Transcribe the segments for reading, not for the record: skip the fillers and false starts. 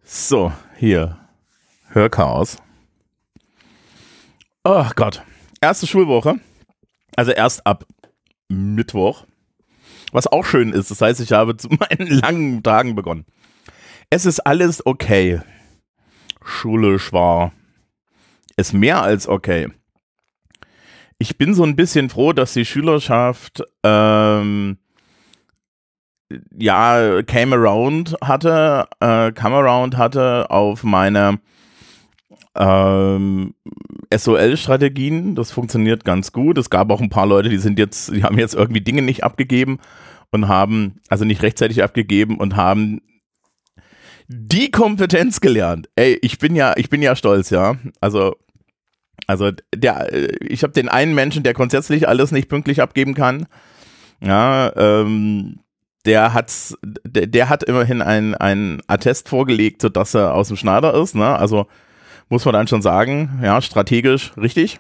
So, hier. Hörchaos. Oh Gott. Erste Schulwoche. Also erst ab Mittwoch. Was auch schön ist. Das heißt, ich habe zu meinen langen Tagen begonnen. Es ist alles okay. Schulisch war es mehr als okay. Ich bin so ein bisschen froh, dass die Schülerschaft come around hatte auf meine SOL-Strategien. Das funktioniert ganz gut. Es gab auch ein paar Leute, die haben jetzt irgendwie Dinge nicht abgegeben und also nicht rechtzeitig abgegeben und haben die Kompetenz gelernt. Ey, ich bin ja stolz, ja. Also ich habe den einen Menschen, der grundsätzlich alles nicht pünktlich abgeben kann. Ja, der hat immerhin ein Attest vorgelegt, sodass er aus dem Schneider ist, ne? Also muss man dann schon sagen, ja, strategisch richtig.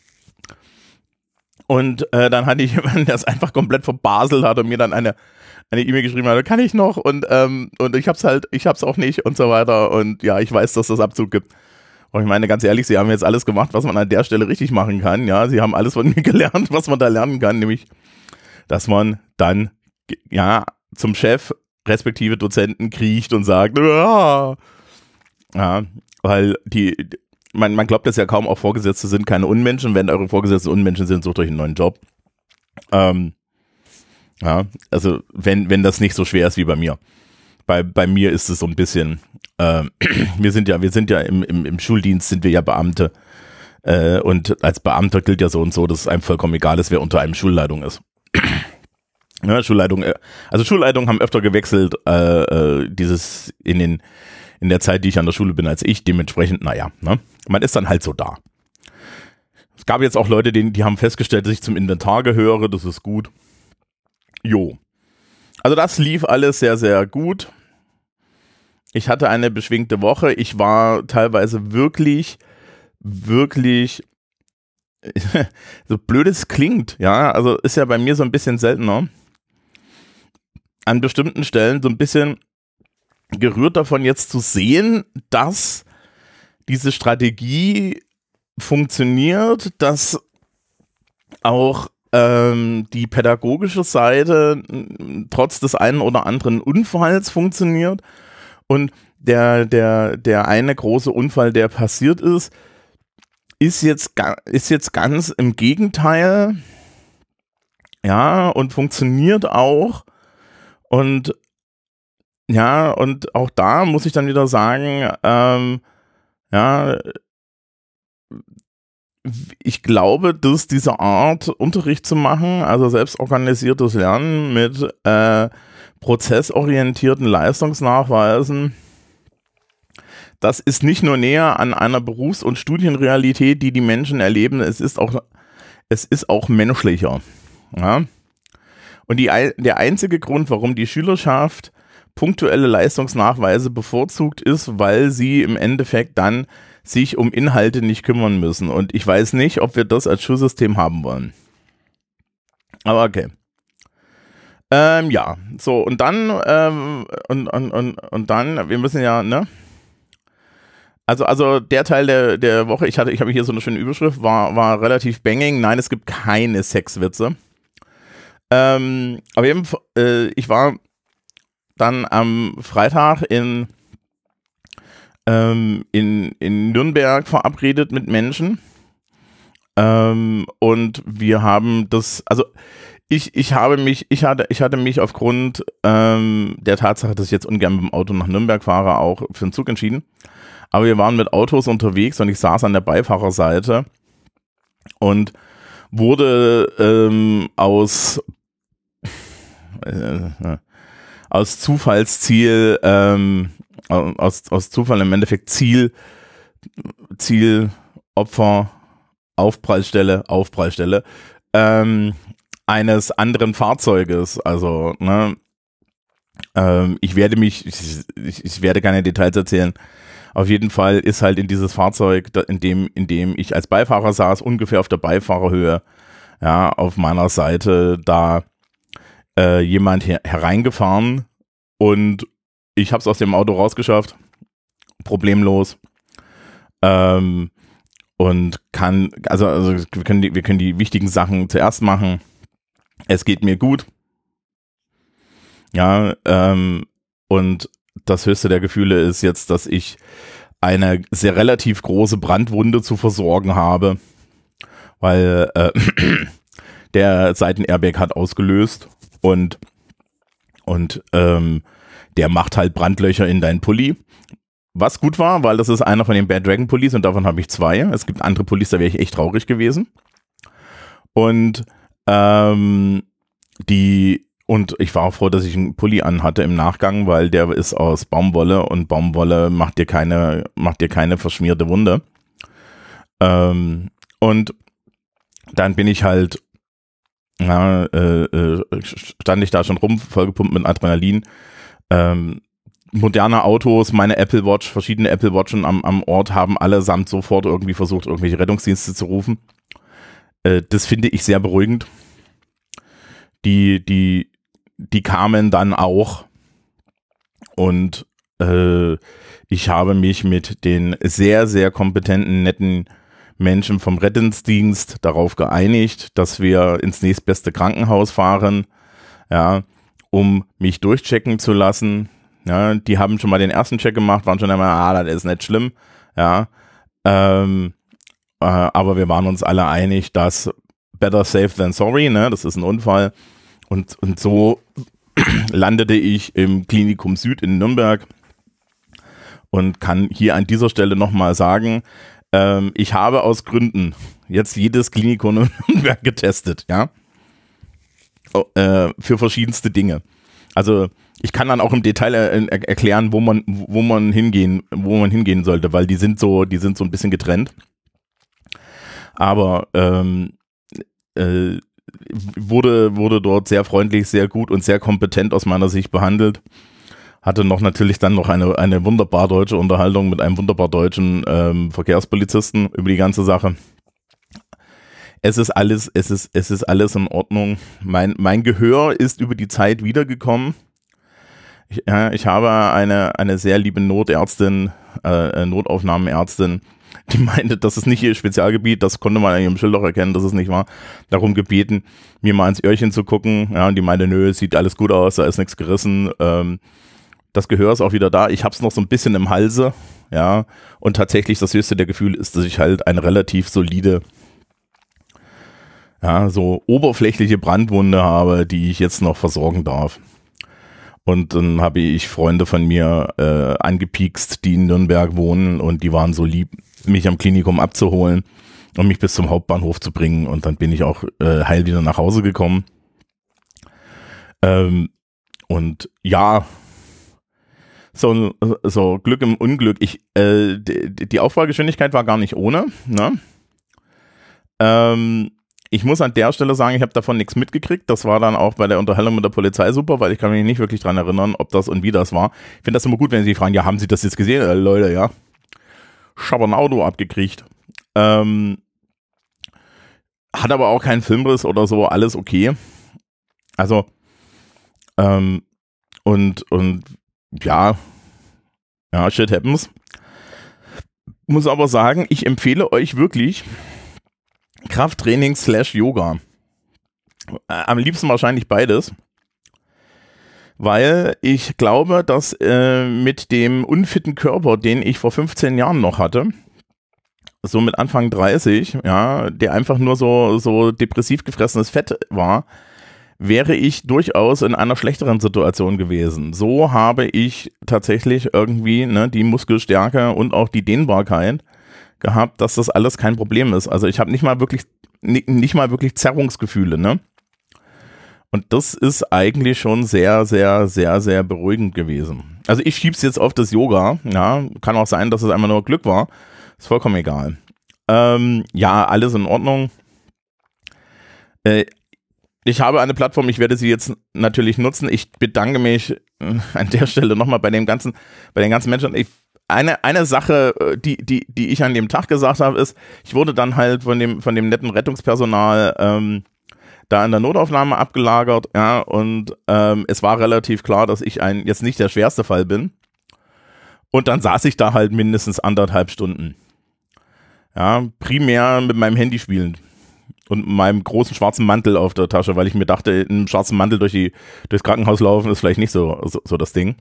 Und dann hatte ich jemanden, der es einfach komplett verbaselt hat und mir dann eine E-Mail geschrieben hat, kann ich noch? Und ich hab's auch nicht und so weiter. Und ja, ich weiß, dass das Abzug gibt. Und ich meine, ganz ehrlich, sie haben jetzt alles gemacht, was man an der Stelle richtig machen kann. Ja, sie haben alles von mir gelernt, was man da lernen kann, nämlich, dass man dann ja zum Chef respektive Dozenten kriecht und sagt, ja, weil man glaubt das ja kaum, auch Vorgesetzte sind keine Unmenschen. Wenn eure Vorgesetzte Unmenschen sind, sucht euch einen neuen Job. Ja, also wenn das nicht so schwer ist wie bei mir. Bei mir ist es so ein bisschen, wir sind ja im Schuldienst sind wir ja Beamte und als Beamter gilt ja so und so, dass es einem vollkommen egal ist, wer unter einem Schulleitung ist. Ja, Schulleitung haben öfter gewechselt, in der Zeit, die ich an der Schule bin, als ich, dementsprechend, naja, ne? Man ist dann halt so da. Es gab jetzt auch Leute, die haben festgestellt, dass ich zum Inventar gehöre, das ist gut. Jo. Also das lief alles sehr, sehr gut. Ich hatte eine beschwingte Woche. Ich war teilweise wirklich, wirklich, so blöd es klingt, ja, also ist ja bei mir so ein bisschen seltener, an bestimmten Stellen so ein bisschen gerührt davon jetzt zu sehen, dass diese Strategie funktioniert, dass auch die pädagogische Seite trotz des einen oder anderen Unfalls funktioniert und der eine große Unfall, der passiert ist jetzt ganz im Gegenteil, ja, und funktioniert auch und ja, und auch da muss ich dann wieder sagen, ja, ich glaube, dass diese Art Unterricht zu machen, also selbstorganisiertes Lernen mit prozessorientierten Leistungsnachweisen, das ist nicht nur näher an einer Berufs- und Studienrealität, die Menschen erleben, es ist auch menschlicher. Ja? Und der einzige Grund, warum die Schülerschaft punktuelle Leistungsnachweise bevorzugt ist, weil sie im Endeffekt dann sich um Inhalte nicht kümmern müssen. Und ich weiß nicht, ob wir das als Schulsystem haben wollen. Aber okay. Ja, so, und dann, und dann, wir müssen ja, ne? Also der Teil der Woche, ich habe hier so eine schöne Überschrift, war relativ banging. Nein, es gibt keine Sexwitze. Aber eben, ich war dann am Freitag in Nürnberg verabredet mit Menschen und wir haben das, also ich hatte mich aufgrund der Tatsache, dass ich jetzt ungern mit dem Auto nach Nürnberg fahre, auch für den Zug entschieden. Aber wir waren mit Autos unterwegs und ich saß an der Beifahrerseite und wurde aus Zufallsziel, aus Zufall im Endeffekt Ziel, Opfer, Aufprallstelle, eines anderen Fahrzeuges. Also, ne, ich werde keine Details erzählen. Auf jeden Fall ist halt in dieses Fahrzeug, in dem ich als Beifahrer saß, ungefähr auf der Beifahrerhöhe, ja, auf meiner Seite da jemand hereingefahren und ich habe es aus dem Auto rausgeschafft problemlos. Und also wir können die wichtigen Sachen zuerst machen. Es geht mir gut. Ja, und das höchste der Gefühle ist jetzt, dass ich eine sehr relativ große Brandwunde zu versorgen habe, weil der Seitenairbag hat ausgelöst und der macht halt Brandlöcher in deinen Pulli. Was gut war, weil das ist einer von den Bad Dragon Pullis und davon habe ich 2. Es gibt andere Pullis, da wäre ich echt traurig gewesen. Und und ich war auch froh, dass ich einen Pulli anhatte im Nachgang, weil der ist aus Baumwolle und Baumwolle macht dir keine verschmierte Wunde. Und dann bin ich halt, stand ich da schon rum, vollgepumpt mit Adrenalin. Moderne Autos, meine Apple Watch, verschiedene Apple Watchen am Ort haben allesamt sofort irgendwie versucht, irgendwelche Rettungsdienste zu rufen. Das finde ich sehr beruhigend. Die kamen dann auch und ich habe mich mit den sehr, sehr kompetenten, netten Menschen vom Rettungsdienst darauf geeinigt, dass wir ins nächstbeste Krankenhaus fahren, ja, um mich durchchecken zu lassen. Ja, die haben schon mal den ersten Check gemacht, waren schon einmal, das ist nicht schlimm, ja, aber wir waren uns alle einig, dass better safe than sorry, ne, das ist ein Unfall. Und so landete ich im Klinikum Süd in Nürnberg und kann hier an dieser Stelle nochmal sagen, ich habe aus Gründen jetzt jedes Klinikum in Nürnberg getestet, ja, für verschiedenste Dinge. Also ich kann dann auch im Detail erklären, wo man hingehen sollte, weil die sind so ein bisschen getrennt. Aber wurde dort sehr freundlich, sehr gut und sehr kompetent aus meiner Sicht behandelt. Hatte natürlich dann noch eine wunderbar deutsche Unterhaltung mit einem wunderbar deutschen Verkehrspolizisten über die ganze Sache. Es ist alles in Ordnung. Mein Gehör ist über die Zeit wiedergekommen. Ich habe eine sehr liebe Notärztin, Notaufnahmenärztin, die meinte, das ist nicht ihr Spezialgebiet, das konnte man an ihrem Schild auch erkennen, dass es nicht war. Darum gebeten, mir mal ins Öhrchen zu gucken. Ja, und die meinte, nö, es sieht alles gut aus, da ist nichts gerissen. Das Gehör ist auch wieder da. Ich habe es noch so ein bisschen im Halse. Ja, und tatsächlich das höchste der Gefühle ist, dass ich halt eine relativ solide, ja, so oberflächliche Brandwunde habe, die ich jetzt noch versorgen darf. Und dann habe ich Freunde von mir angepiekst, die in Nürnberg wohnen und die waren so lieb, mich am Klinikum abzuholen und mich bis zum Hauptbahnhof zu bringen und dann bin ich auch heil wieder nach Hause gekommen. Und ja, so Glück im Unglück. Die Auffahrgeschwindigkeit war gar nicht ohne, ne? Ich muss an der Stelle sagen, ich habe davon nichts mitgekriegt. Das war dann auch bei der Unterhaltung mit der Polizei super, weil ich kann mich nicht wirklich dran erinnern, ob das und wie das war. Ich finde das immer gut, wenn sie fragen, ja, haben Sie das jetzt gesehen? Leute, ja. Ich habe ein Auto abgekriegt. Hat aber auch keinen Filmriss oder so, alles okay. Also, und ja, shit happens. Muss aber sagen, ich empfehle euch wirklich Krafttraining / Yoga. Am liebsten wahrscheinlich beides. Weil ich glaube, dass mit dem unfitten Körper, den ich vor 15 Jahren noch hatte, so mit Anfang 30, ja, der einfach nur so depressiv gefressenes Fett war, wäre ich durchaus in einer schlechteren Situation gewesen. So habe ich tatsächlich irgendwie die Muskelstärke und auch die Dehnbarkeit gehabt, dass das alles kein Problem ist. Also ich habe nicht mal wirklich Zerrungsgefühle, ne? Und das ist eigentlich schon sehr, sehr, sehr, sehr beruhigend gewesen. Also ich schieb's jetzt auf das Yoga, ja, kann auch sein, dass es einfach nur Glück war. Ist vollkommen egal. Ja, alles in Ordnung. Ich habe eine Plattform, ich werde sie jetzt natürlich nutzen. Ich bedanke mich an der Stelle nochmal bei den ganzen Menschen. Eine Sache, die ich an dem Tag gesagt habe, ist, ich wurde dann halt von dem netten Rettungspersonal da in der Notaufnahme abgelagert, ja, und es war relativ klar, dass ich jetzt nicht der schwerste Fall bin. Und dann saß ich da halt mindestens 1,5 Stunden. Ja, primär mit meinem Handy spielend. Und meinem großen schwarzen Mantel auf der Tasche, weil ich mir dachte, in einem schwarzen Mantel durchs Krankenhaus laufen ist vielleicht nicht so das Ding.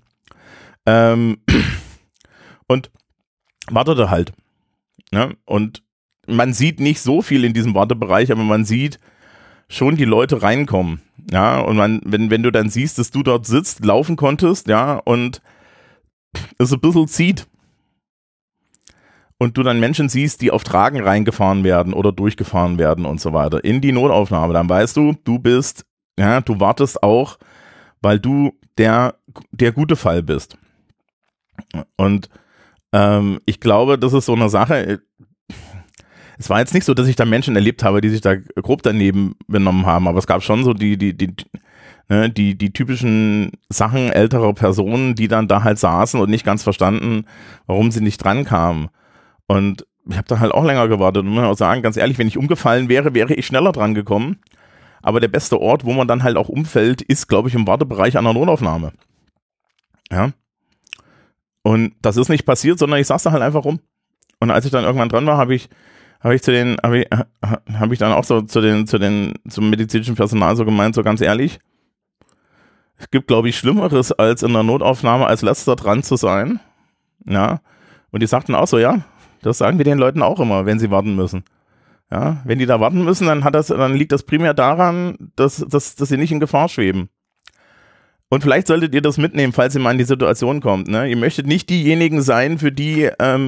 Und wartete halt. Ne? Und man sieht nicht so viel in diesem Wartebereich, aber man sieht schon die Leute reinkommen. Ja, und wenn du dann siehst, dass du dort sitzt, laufen konntest, ja, und es ein bisschen zieht. Und du dann Menschen siehst, die auf Tragen reingefahren werden oder durchgefahren werden und so weiter in die Notaufnahme, dann weißt du, du wartest auch, weil du der gute Fall bist. Und ich glaube, das ist so eine Sache. Es war jetzt nicht so, dass ich da Menschen erlebt habe, die sich da grob daneben benommen haben, aber es gab schon so die typischen Sachen älterer Personen, die dann da halt saßen und nicht ganz verstanden, warum sie nicht dran kamen. Und ich habe da halt auch länger gewartet und muss auch sagen, ganz ehrlich, wenn ich umgefallen wäre, wäre ich schneller dran gekommen. Aber der beste Ort, wo man dann halt auch umfällt, ist, glaube ich, im Wartebereich an der Notaufnahme. Ja. Und das ist nicht passiert, sondern ich saß da halt einfach rum. Und als ich dann irgendwann dran war, habe ich dann auch so zum medizinischen Personal so gemeint, so ganz ehrlich, es gibt, glaube ich, Schlimmeres, als in der Notaufnahme als letzter dran zu sein. Ja. Und die sagten auch so, ja, das sagen wir den Leuten auch immer, wenn sie warten müssen. Ja, wenn die da warten müssen, dann liegt das primär daran, dass sie nicht in Gefahr schweben. Und vielleicht solltet ihr das mitnehmen, falls ihr mal in die Situation kommt. Ne? Ihr möchtet nicht diejenigen sein, für die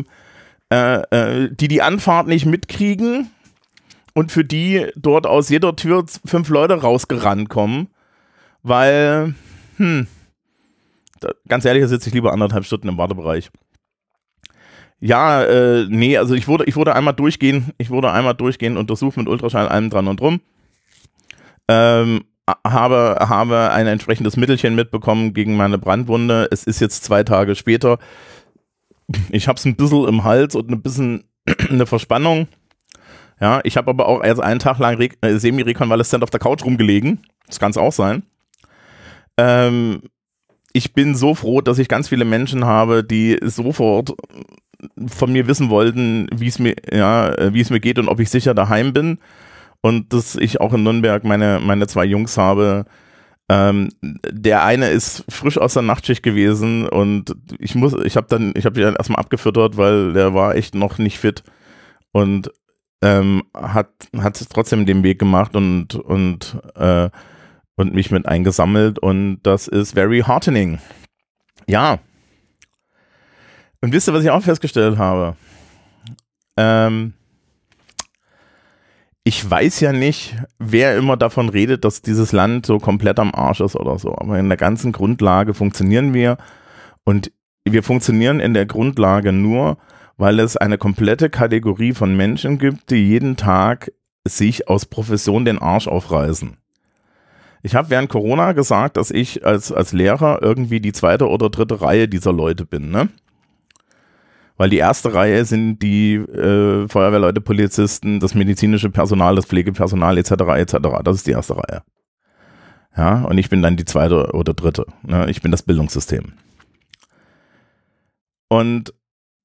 die Anfahrt nicht mitkriegen und für die dort aus jeder Tür 5 Leute rausgerannt kommen, weil, ganz ehrlich, da sitze ich lieber 1,5 Stunden im Wartebereich. Ja, nee, also ich wurde einmal durchgehend untersucht mit Ultraschall, allem dran und drum. Habe ein entsprechendes Mittelchen mitbekommen gegen meine Brandwunde. Es ist jetzt 2 Tage später. Ich habe es ein bisschen im Hals und ein bisschen eine Verspannung. Ja, ich habe aber auch erst einen Tag lang semi-rekonvaleszent auf der Couch rumgelegen. Das kann es auch sein. Ich bin so froh, dass ich ganz viele Menschen habe, die sofort von mir wissen wollten, wie es mir geht und ob ich sicher daheim bin. Und dass ich auch in Nürnberg meine 2 Jungs habe. Der eine ist frisch aus der Nachtschicht gewesen und ich habe den erstmal abgefüttert, weil der war echt noch nicht fit und hat trotzdem den Weg gemacht und mich mit eingesammelt und das ist very heartening. Ja. Und wisst ihr, was ich auch festgestellt habe? Ich weiß ja nicht, wer immer davon redet, dass dieses Land so komplett am Arsch ist oder so. Aber in der ganzen Grundlage funktionieren wir. Und wir funktionieren in der Grundlage nur, weil es eine komplette Kategorie von Menschen gibt, die jeden Tag sich aus Profession den Arsch aufreißen. Ich habe während Corona gesagt, dass ich als Lehrer irgendwie die 2. oder 3. Reihe dieser Leute bin, ne? Weil die 1. Reihe sind die Feuerwehrleute, Polizisten, das medizinische Personal, das Pflegepersonal etc. etc. Das ist die 1. Reihe. Ja, und ich bin dann die 2. oder 3. Ne? Ich bin das Bildungssystem. Und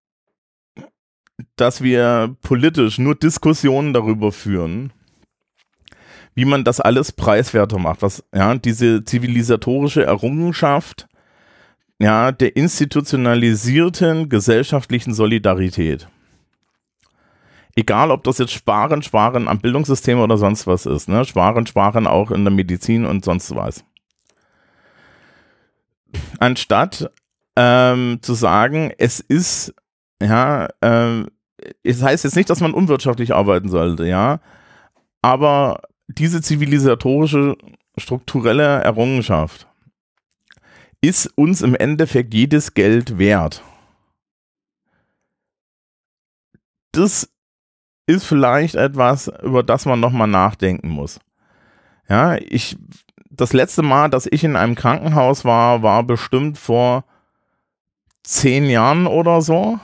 dass wir politisch nur Diskussionen darüber führen, wie man das alles preiswerter macht, diese zivilisatorische Errungenschaft, ja, der institutionalisierten gesellschaftlichen Solidarität. Egal, ob das jetzt Sparen am Bildungssystem oder sonst was ist, ne? Sparen auch in der Medizin und sonst was. Anstatt zu sagen, es ist, ja, es heißt jetzt nicht, dass man unwirtschaftlich arbeiten sollte, ja, aber diese zivilisatorische, strukturelle Errungenschaft ist uns im Endeffekt jedes Geld wert. Das ist vielleicht etwas, über das man nochmal nachdenken muss. Ja, das letzte Mal, dass ich in einem Krankenhaus war bestimmt vor 10 Jahren oder so.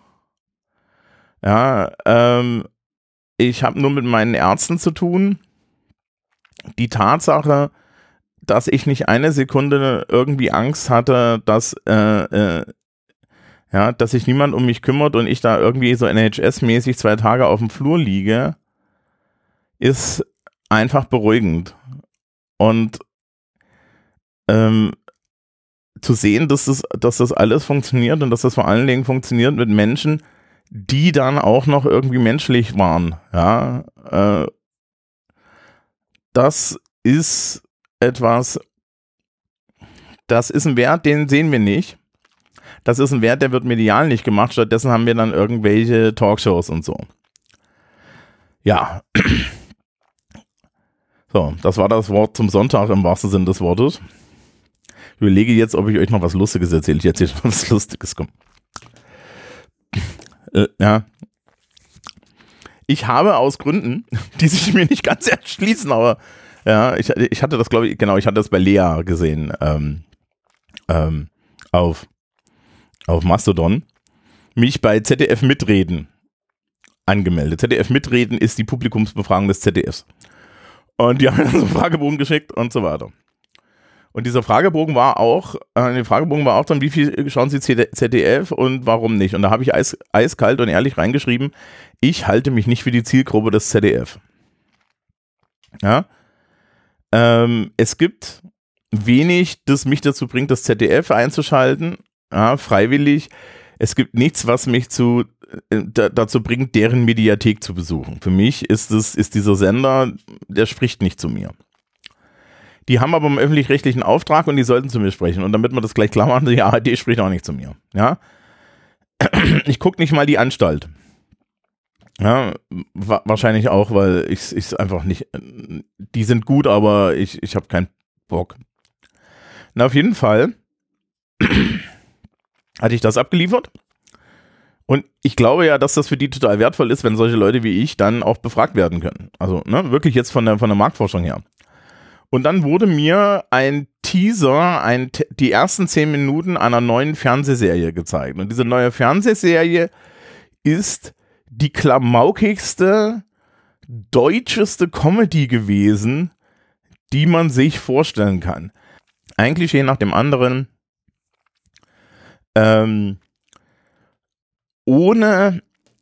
Ja, ich habe nur mit meinen Ärzten zu tun. Die Tatsache, dass ich nicht eine Sekunde irgendwie Angst hatte, dass Ja, dass sich niemand um mich kümmert und ich da irgendwie so NHS-mäßig 2 Tage auf dem Flur liege, ist einfach beruhigend. Und zu sehen, dass das alles funktioniert und dass das vor allen Dingen funktioniert mit Menschen, die dann auch noch irgendwie menschlich waren. Ja, das ist etwas, das ist ein Wert, den sehen wir nicht. Das ist ein Wert, der wird medial nicht gemacht. Stattdessen haben wir dann irgendwelche Talkshows und so. Ja. So, das war das Wort zum Sonntag im wahrsten Sinne des Wortes. Ich überlege jetzt, ob ich euch noch was Lustiges erzähle. Ich erzähle noch was Lustiges. Komm. Ja. Ich habe aus Gründen, die sich mir nicht ganz erschließen, aber ja, ich hatte das, glaube ich, genau, ich hatte das bei Lea gesehen, auf Mastodon, mich bei ZDF Mitreden angemeldet. ZDF Mitreden ist die Publikumsbefragung des ZDFs. Und die haben dann so einen Fragebogen geschickt und so weiter. Und dieser Fragebogen war auch, dann, wie viel schauen Sie ZDF und warum nicht? Und da habe ich eiskalt und ehrlich reingeschrieben, ich halte mich nicht für die Zielgruppe des ZDF. Ja. Es gibt wenig, das mich dazu bringt, das ZDF einzuschalten, ja, freiwillig. Es gibt nichts, was mich dazu bringt, deren Mediathek zu besuchen. Für mich ist dieser Sender, der spricht nicht zu mir. Die haben aber einen öffentlich-rechtlichen Auftrag und die sollten zu mir sprechen. Und damit wir das gleich klar machen, die ARD spricht auch nicht zu mir. Ja? Ich gucke nicht mal die Anstalt. Ja, wahrscheinlich auch, weil ich einfach nicht, die sind gut, aber ich habe keinen Bock. Na, auf jeden Fall hatte ich das abgeliefert. Und ich glaube ja, dass das für die total wertvoll ist, wenn solche Leute wie ich dann auch befragt werden können. Also ne, wirklich jetzt von der Marktforschung her. Und dann wurde mir ein Teaser, die ersten 10 Minuten einer neuen Fernsehserie gezeigt. Und diese neue Fernsehserie ist die klamaukigste, deutscheste Comedy gewesen, die man sich vorstellen kann. Ein Klischee nach dem anderen. Ohne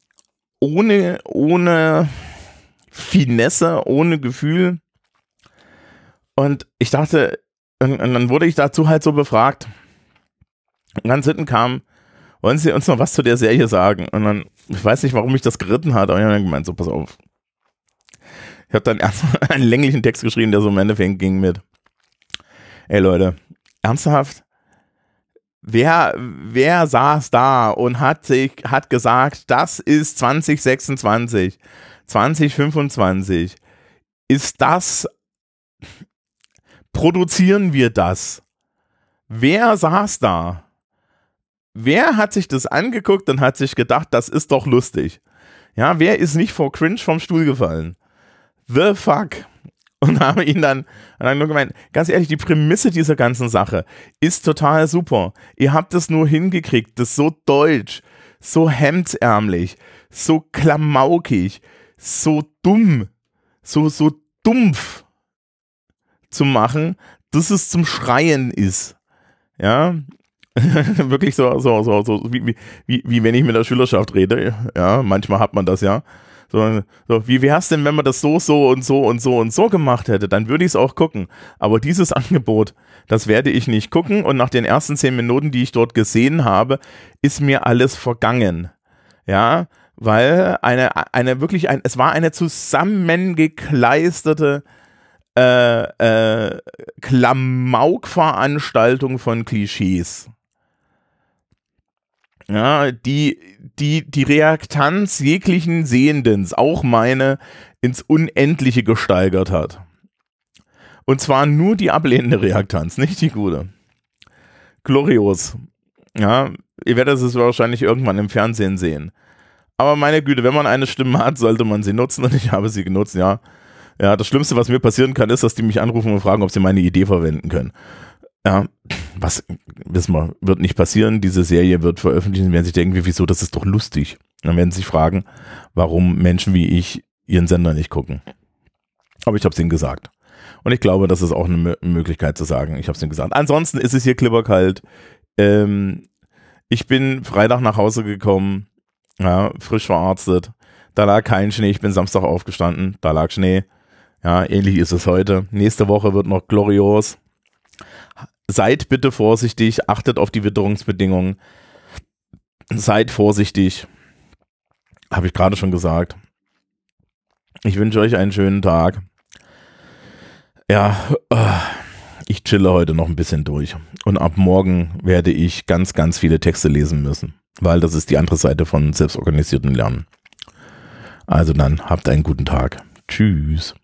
Finesse, ohne Gefühl. Und ich dachte, und dann wurde ich dazu halt so befragt. Und ganz hinten kam, wollen Sie uns noch was zu der Serie sagen? Und dann, ich weiß nicht, warum mich das geritten hat, aber ich habe dann gemeint, so, pass auf. Ich habe dann erst einen länglichen Text geschrieben, der so im Endeffekt ging mit, ey Leute, ernsthaft? Wer saß da und hat gesagt, das ist 2026, 2025, ist das, produzieren wir das? Wer saß da? Wer hat sich das angeguckt und hat sich gedacht, das ist doch lustig? Ja, wer ist nicht vor Cringe vom Stuhl gefallen? The fuck? Und habe ihn dann nur gemeint, ganz ehrlich, die Prämisse dieser ganzen Sache ist total super. Ihr habt es nur hingekriegt, das so deutsch, so hemdsärmlich, so klamaukig, so dumm, so dumpf zu machen, dass es zum Schreien ist. Ja, wirklich so wie wenn ich mit der Schülerschaft rede. Ja, manchmal hat man das ja. So, wie wär's denn, wenn man das so und so gemacht hätte? Dann würde ich es auch gucken. Aber dieses Angebot, das werde ich nicht gucken. Und nach den ersten 10 Minuten, die ich dort gesehen habe, ist mir alles vergangen. Ja, weil es war eine zusammengekleisterte Klamauk-Veranstaltung von Klischees. Ja, die Reaktanz jeglichen Sehenden, auch meine, ins Unendliche gesteigert hat. Und zwar nur die ablehnende Reaktanz, nicht die gute. Glorios. Ja, ihr werdet es wahrscheinlich irgendwann im Fernsehen sehen. Aber meine Güte, wenn man eine Stimme hat, sollte man sie nutzen und ich habe sie genutzt, ja. Ja, das Schlimmste, was mir passieren kann, ist, dass die mich anrufen und fragen, ob sie meine Idee verwenden können. Ja, was, wissen wir, wird nicht passieren. Diese Serie wird veröffentlicht und werden sich denken, wieso, das ist doch lustig. Dann werden sie sich fragen, warum Menschen wie ich ihren Sender nicht gucken. Aber ich habe es ihnen gesagt. Und ich glaube, das ist auch eine Möglichkeit zu sagen, ich habe es ihnen gesagt. Ansonsten ist es hier klipperkalt. Ich bin Freitag nach Hause gekommen, ja, frisch verarztet. Da lag kein Schnee. Ich bin Samstag aufgestanden, da lag Schnee. Ja, ähnlich ist es heute. Nächste Woche wird noch glorios. Seid bitte vorsichtig, achtet auf die Witterungsbedingungen. Seid vorsichtig. Habe ich gerade schon gesagt. Ich wünsche euch einen schönen Tag. Ja, ich chille heute noch ein bisschen durch. Und ab morgen werde ich ganz, ganz viele Texte lesen müssen. Weil das ist die andere Seite von selbstorganisierten Lernen. Also dann, habt einen guten Tag. Tschüss.